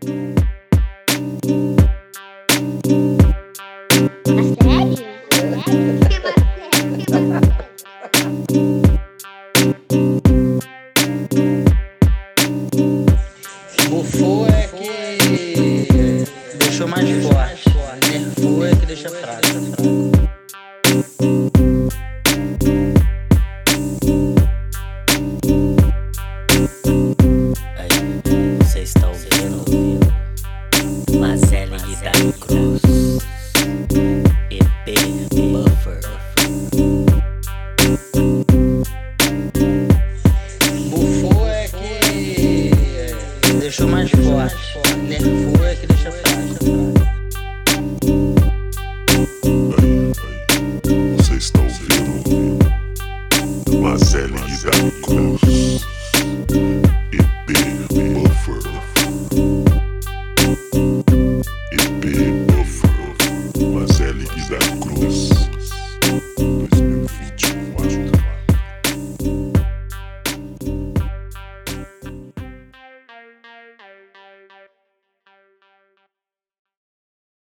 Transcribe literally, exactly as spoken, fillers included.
Bufou é que deixou mais forte, nerfou é que deixa fraco. Aí, cê está ouvindo Marcelo e Davi Cruz, E P Buffer. Bufou é que deixou mais forte, nerfou é que deixa fraco.